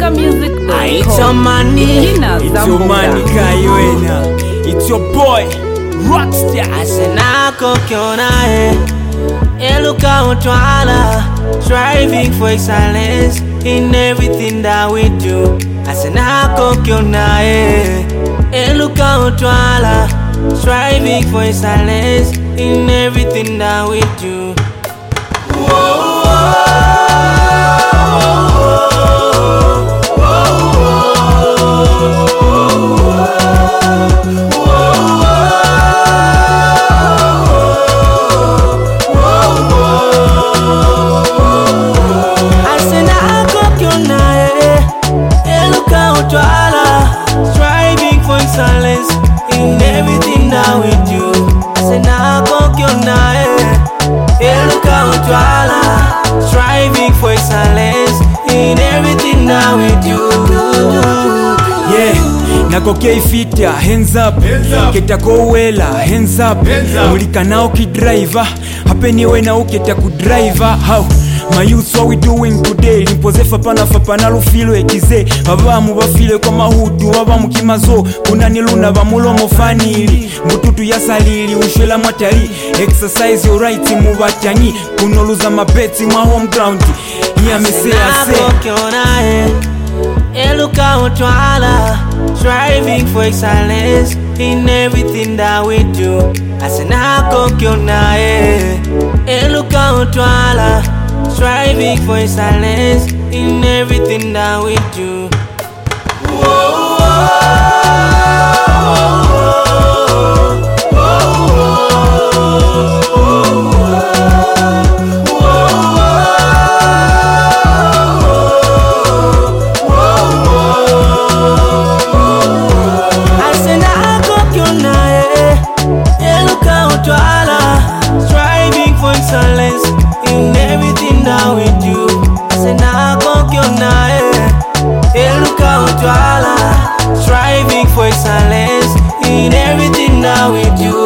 It's your money, Kayuena. It's your boy, Rockstar. Asenako kionae, eluka utwala, striving for excellence in everything that we do. Asenako kionae, eluka utwala, striving for excellence in everything that we do. Striving for excellence in everything that we do. Striving for excellence in everything that we do. Yeah, nakokei fita, hands up. Ketako wela, hands up. Mulika na uki driver, hapeni we na uketa ku driver. How? My youth, what we doing today? Nimpoze fapana lufilo ekize. Abamu bafile kwa mahudu, abamu kimazo. Kuna niluna bamulomo fanili. Mututu ya salili, ushwela mwatali. Exercise your right, mubatanyi. Kunoluza mabeti, my home ground. Yeah, me say I say. Eluka utwala, striving for excellence in everything that we do. Asenako kionae. Eluka utwala, striving for excellence in everything that we do. Striving for excellence in everything that we do. Striving for excellence in everything that we do.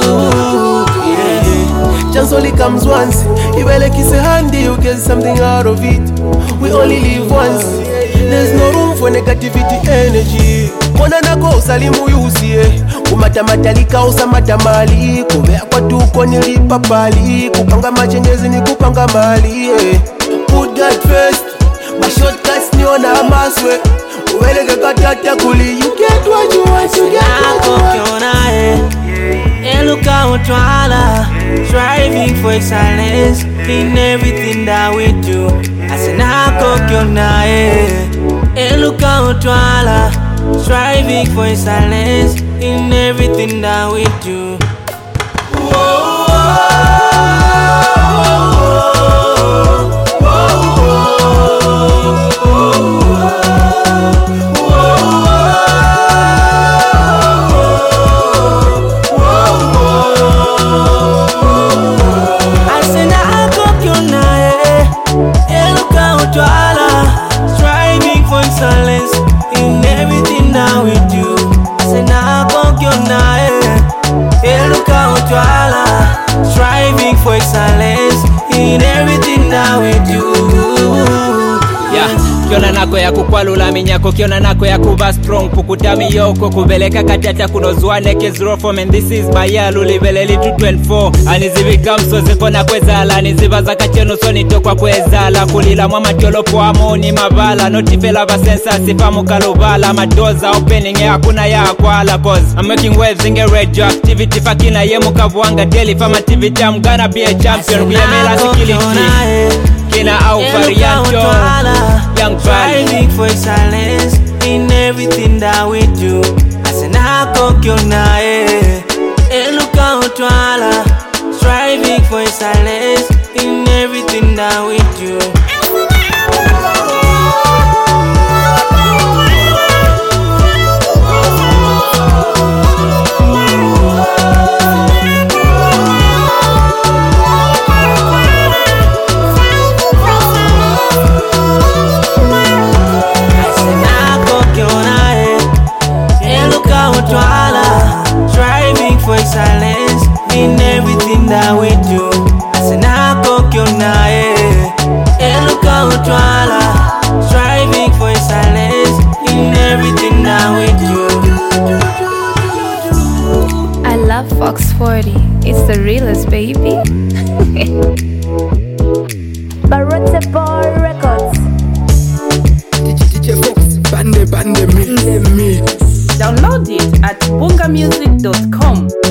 Yeah. Chance only comes once. You better kiss a handy, you get something out of it. We only live once. There's no room for negativity energy. Kona nako usalimu yusie. Kumatatalika usamatamali. Kubea kwa tuko nilipa pali. Kupanga machenjezi ni kupanga mali. Put that first. My shortcuts niona maswe. Uweleke katata kuli. You get what you want, you get what you want. Eluka utwala, striving for excellence in everything that we do. Asenako kionae. Eluka utwala, striving for excellence in everything that we do. Striving for excellence in everything that we do. Striving for excellence in everything that we do. Yeah, kiona nako ya kukwalula minyako, kiona nako ya kuba strong, pukutami yoko, kubeleka katata kunozwane kezro form, and this is bayalu libeleli 224. Anizibika msozi kona kwezala, nizibaza kacheno soni tokwa kwezala, kulila mwama tiolopo amoni mabala, notifela basensa sifamu kalubala, madoza opening ya hakuna ya akwala, cause I'm making waves in radioactivity, fakina ye mukavuanga daily famativity, I'm gonna be a champion, kuyemela sikiliti. Kina au varianto, young striving for excellence in everything that we do. Asenako kionae. Eluka utwala, striving for excellence in everything that we do. Eluka utwala, Yeah, Fox 40. It's the realest, baby. Barote Boy Records. DJ Fox, bande me. Download it at bungamusic.com.